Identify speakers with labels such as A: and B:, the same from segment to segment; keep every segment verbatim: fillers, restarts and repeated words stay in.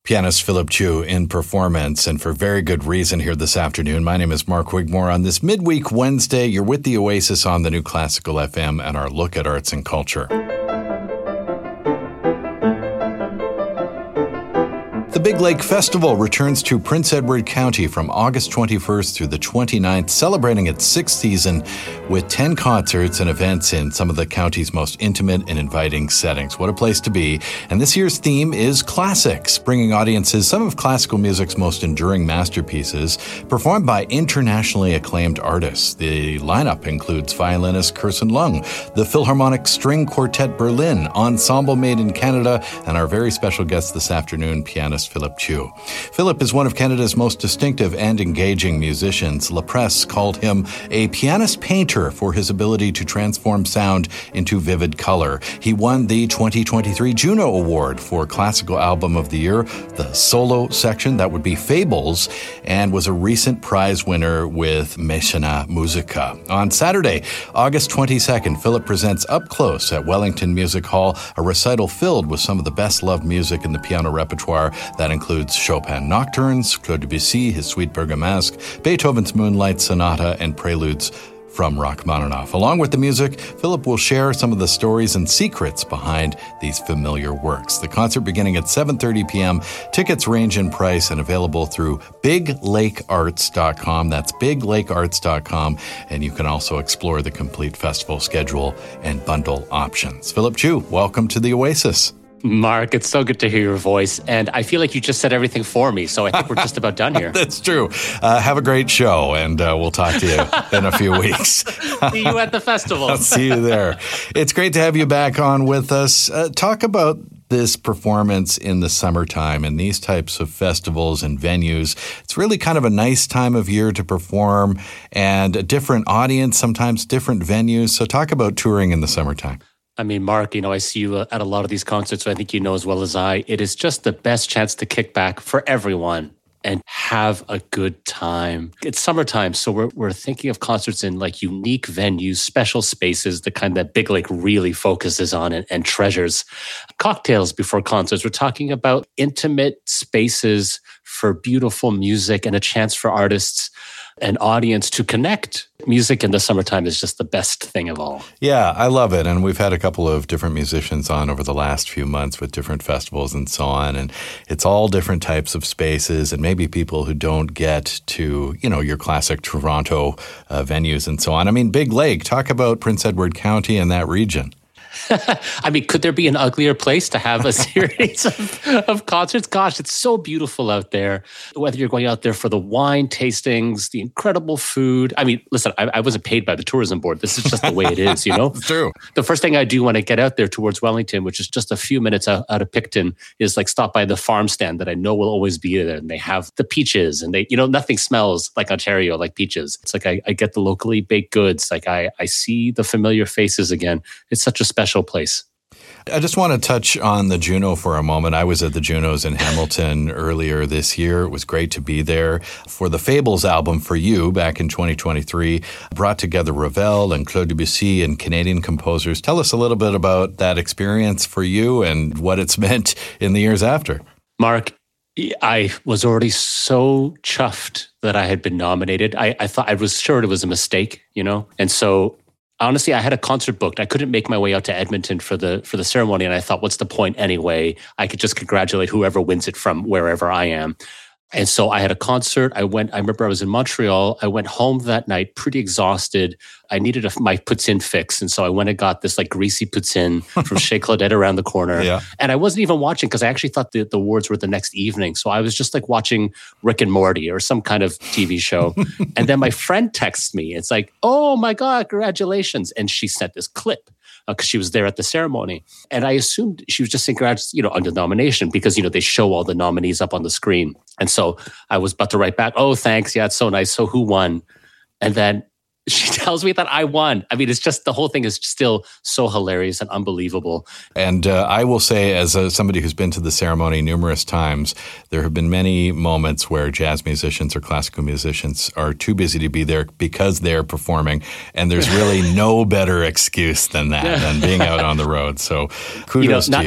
A: Pianist Philip Chu in performance, and for very good reason here this afternoon. My name is Mark Wigmore. On this midweek Wednesday, you're with the Oasis on the New Classical F M and our look at arts and culture. The Big Lake Festival returns to Prince Edward County from August twenty-first through the twenty-ninth, celebrating its sixth season with ten concerts and events in some of the county's most intimate and inviting settings. What a place to be. And this year's theme is classics, bringing audiences some of classical music's most enduring masterpieces, performed by internationally acclaimed artists. The lineup includes violinist Kirsten Lung, the Philharmonic String Quartet Berlin, Ensemble Made in Canada, and our very special guest this afternoon, pianist Philip Chu. Philip is one of Canada's most distinctive and engaging musicians. La Presse called him a pianist painter for his ability to transform sound into vivid color. He won the twenty twenty-three Juno Award for Classical Album of the Year, the solo section, that would be Fables, and was a recent prize winner with Mecena Musica. On Saturday, August twenty-second, Philip presents up close at Wellington Music Hall a recital filled with some of the best-loved music in the piano repertoire. That includes Chopin Nocturnes, Claude Debussy, his Suite Bergamasque, Beethoven's Moonlight Sonata, and preludes from Rachmaninoff. Along with the music, Philip will share some of the stories and secrets behind these familiar works. The concert beginning at seven thirty p.m. Tickets range in price and available through big lake arts dot com. That's big lake arts dot com. And you can also explore the complete festival schedule and bundle options. Philip Chu, welcome to the Oasis.
B: Mark, it's so good to hear your voice, and I feel like you just said everything for me, so I think we're just about done here.
A: That's true. Uh, have a great show, and uh, we'll talk to you in a few weeks.
B: See you at the festival.
A: I'll see you there. It's great to have you back on with us. Uh, talk about this performance in the summertime and these types of festivals and venues. It's really kind of a nice time of year to perform, and a different audience, sometimes different venues. So talk about touring in the summertime.
B: I mean, Mark, you know, I see you at a lot of these concerts, so I think you know as well as I. It is just the best chance to kick back for everyone and have a good time. It's summertime, so we're we're thinking of concerts in like unique venues, special spaces, the kind that Big Lake really focuses on and, and treasures. Cocktails before concerts. We're talking about intimate spaces for beautiful music and a chance for artists an audience to connect. Music in the summertime is just the best thing of all.
A: Yeah, I love it. And we've had a couple of different musicians on over the last few months with different festivals and so on. And it's all different types of spaces and maybe people who don't get to, you know, your classic Toronto uh, venues and so on. I mean, Big Lake, talk about Prince Edward County and that region.
B: I mean, could there be an uglier place to have a series of, of concerts? Gosh, it's so beautiful out there. Whether you're going out there for the wine tastings, the incredible food. I mean, listen, I, I wasn't paid by the tourism board. This is just the way it is, you know?
A: It's true.
B: The first thing I do when I get out there towards Wellington, which is just a few minutes out, out of Picton, is like stop by the farm stand that I know will always be there. And they have the peaches and they, you know, nothing smells like Ontario, like peaches. It's like I, I get the locally baked goods. Like I, I see the familiar faces again. It's such a special place.
A: I just want to touch on the Juno for a moment. I was at the Junos in Hamilton earlier this year. It was great to be there for the Fables album for you back in twenty twenty-three. Brought together Ravel and Claude Debussy and Canadian composers. Tell us a little bit about that experience for you and what it's meant in the years after.
B: Mark, I was already so chuffed that I had been nominated. I, I thought I was sure it was a mistake, you know? And so honestly, I had a concert booked. I couldn't make my way out to Edmonton for the for the ceremony, and I thought, what's the point anyway? I could just congratulate whoever wins it from wherever I am. And so I had a concert. I went, I remember I was in Montreal. I went home that night pretty exhausted. I needed a, my poutine fix. And so I went and got this like greasy poutine from Chez Claudette around the corner. Yeah. And I wasn't even watching because I actually thought the, the awards were the next evening. So I was just like watching Rick and Morty or some kind of T V show. And then my friend texts me. It's like, oh my God, congratulations. And she sent this clip because uh, she was there at the ceremony. And I assumed she was just saying congrats, you know, on the nomination because, you know, they show all the nominees up on the screen. And so I was about to write back, oh, thanks. Yeah, it's so nice. So who won? And then she tells me that I won. I mean, it's just, the whole thing is still so hilarious and unbelievable.
A: And uh, I will say, as a, somebody who's been to the ceremony numerous times, there have been many moments where jazz musicians or classical musicians are too busy to be there because they're performing. And there's really no better excuse than that, than being out on the road. So kudos
B: you know, not,
A: to you.
B: Not,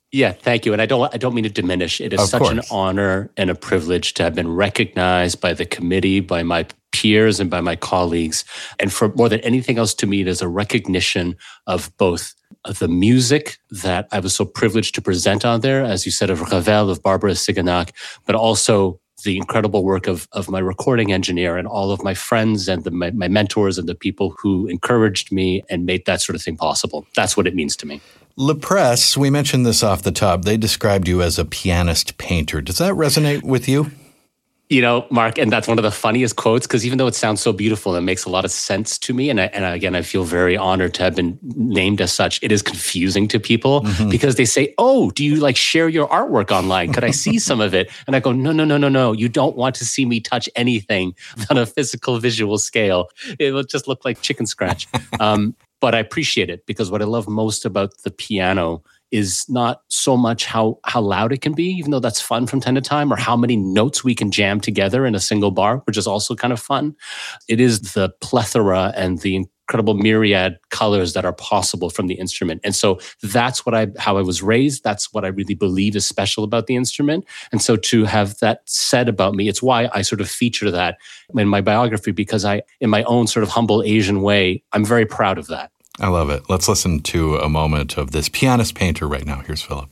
B: Yeah, thank you. And I don't I don't mean to diminish. It is
A: Of
B: such
A: course.
B: an honor and a privilege to have been recognized by the committee, by my peers, and by my colleagues. And for more than anything else, to me, it is a recognition of both of the music that I was so privileged to present on there, as you said, of Ravel, of Barbara Siganak, but also the incredible work of, of my recording engineer and all of my friends and the, my, my mentors and the people who encouraged me and made that sort of thing possible. That's what it means to me.
A: La Presse, we mentioned this off the top. They described you as a pianist painter. Does that resonate with you?
B: You know, Mark, and that's one of the funniest quotes, because even though it sounds so beautiful, it makes a lot of sense to me. And, I, and again, I feel very honored to have been named as such. It is confusing to people mm-hmm. because they say, oh, do you like share your artwork online? Could I see some of it? And I go, no, no, no, no, no. You don't want to see me touch anything on a physical visual scale. It will just look like chicken scratch. um, but I appreciate it, because what I love most about the piano is not so much how how loud it can be, even though that's fun from time to time, or how many notes we can jam together in a single bar, which is also kind of fun. It is the plethora and the incredible myriad colors that are possible from the instrument. And so that's what I how I was raised. That's what I really believe is special about the instrument. And so to have that said about me, it's why I sort of feature that in my biography, because I, in my own sort of humble Asian way, I'm very proud of that.
A: I love it. Let's listen to a moment of this pianist painter right now. Here's Philip.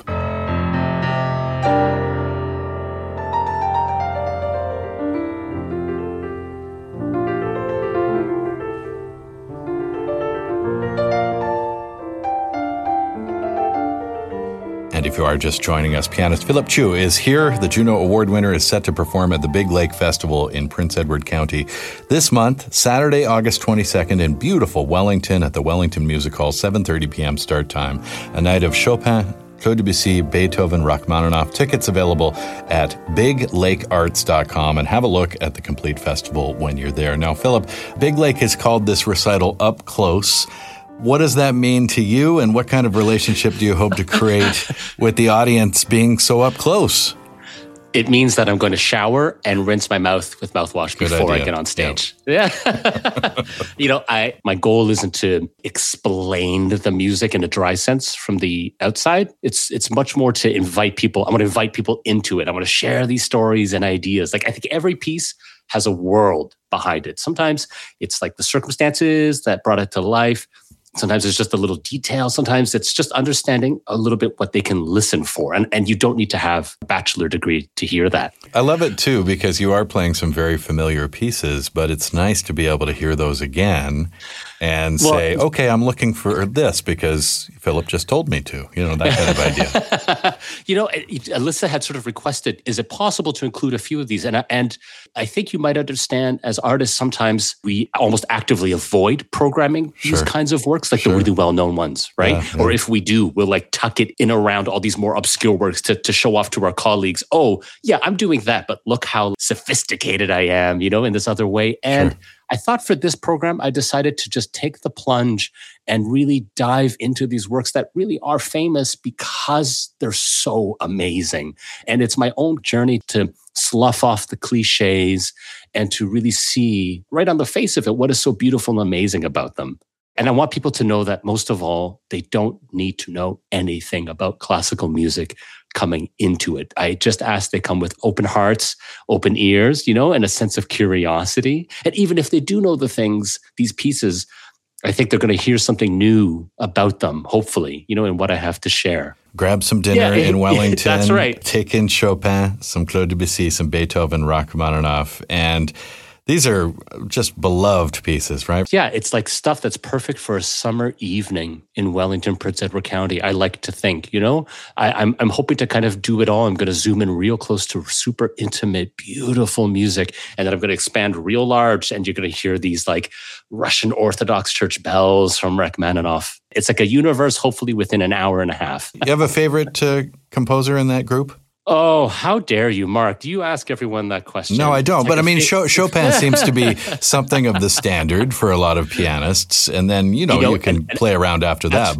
A: And if you are just joining us, pianist Philip Chu is here. The Juno Award winner is set to perform at the Big Lake Festival in Prince Edward County this month, Saturday, August twenty-second, in beautiful Wellington at the Wellington Music Hall, seven thirty p.m. start time. A night of Chopin, Claude Debussy, Beethoven, Rachmaninoff. Tickets available at big lake arts dot com, and have a look at the complete festival when you're there. Now, Philip, Big Lake has called this recital Up Close. What does that mean to you, and what kind of relationship do you hope to create with the audience being so up close?
B: It means that I'm going to shower and rinse my mouth with mouthwash
A: Good
B: before
A: idea.
B: I get on stage. Yeah. yeah. you know, I my goal isn't to explain the music in a dry sense from the outside. It's it's much more to invite people. I want to invite people into it. I want to share these stories and ideas. Like, I think every piece has a world behind it. Sometimes it's like the circumstances that brought it to life. Sometimes it's just a little detail. Sometimes it's just understanding a little bit what they can listen for. And, and you don't need to have a bachelor degree to hear that.
A: I love it too, because you are playing some very familiar pieces, but it's nice to be able to hear those again and well, say, okay, I'm looking for this because Philip just told me to, you know, that kind of idea.
B: you know, Alyssa had sort of requested, is it possible to include a few of these? And I, and I think you might understand, as artists, sometimes we almost actively avoid programming these
A: sure.
B: kinds of works, like
A: sure.
B: the really well-known ones, right? Yeah, yeah. Or if we do, we'll like tuck it in around all these more obscure works to, to show off to our colleagues, oh, yeah, I'm doing that, but look how sophisticated I am, you know, in this other way. And sure. I thought for this program, I decided to just take the plunge and really dive into these works that really are famous because they're so amazing. And it's my own journey to slough off the cliches and to really see right on the face of it what is so beautiful and amazing about them. And I want people to know that most of all, they don't need to know anything about classical music coming into it. I just ask they come with open hearts, open ears, you know, and a sense of curiosity. And even if they do know the things, these pieces, I think they're going to hear something new about them, hopefully, you know, in what I have to share.
A: Grab some dinner yeah, in Wellington.
B: That's right.
A: Take in Chopin, some Claude Debussy, some Beethoven, Rachmaninoff, and these are just beloved pieces, right?
B: Yeah, it's like stuff that's perfect for a summer evening in Wellington, Prince Edward County. I like to think, you know, I, I'm I'm hoping to kind of do it all. I'm going to zoom in real close to super intimate, beautiful music, and then I'm going to expand real large, and you're going to hear these like Russian Orthodox Church bells from Rachmaninoff. It's like a universe, hopefully within an hour and a half.
A: You have a favorite uh, composer in that group?
B: Oh, how dare you, Mark? Do you ask everyone that question?
A: No, I don't.
B: Like
A: but I mean,
B: fa-
A: Chopin seems to be something of the standard for a lot of pianists. And then, you know, you, know, you can and, play around after that. But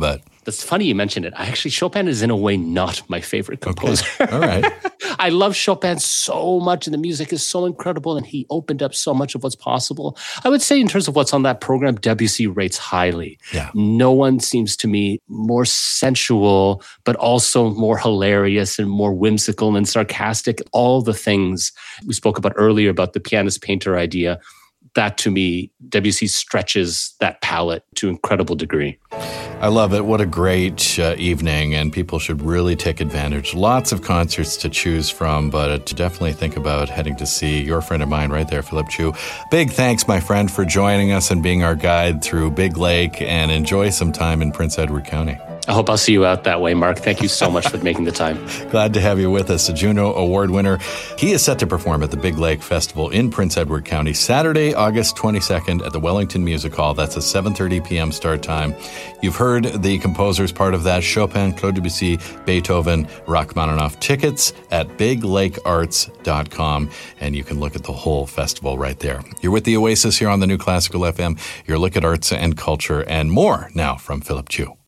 B: That's funny you mentioned it. I actually, Chopin is in a way not my favorite composer.
A: Okay. All right.
B: I love Chopin so much, and the music is so incredible, and he opened up so much of what's possible. I would say in terms of what's on that program, Debussy rates highly.
A: Yeah.
B: No one seems to me more sensual, but also more hilarious and more whimsical and sarcastic. All the things we spoke about earlier about the pianist painter idea. That to me, Debussy stretches that palette to an incredible degree.
A: I love it. What a great uh, evening, and people should really take advantage. Lots of concerts to choose from, but to definitely think about heading to see your friend of mine right there, Philip Chu. Big thanks, my friend, for joining us and being our guide through Big Lake, and enjoy some time in Prince Edward County.
B: I hope I'll see you out that way, Mark. Thank you so much for making the time.
A: Glad to have you with us. A Juno Award winner. He is set to perform at the Big Lake Festival in Prince Edward County Saturday, August twenty-second at the Wellington Music Hall. That's a seven thirty p.m. start time. You've heard the composers part of that: Chopin, Claude Debussy, Beethoven, Rachmaninoff. Tickets at big lake arts dot com, and you can look at the whole festival right there. You're with the Oasis here on the New Classical F M. Your look at arts and culture and more now from Philip Chu.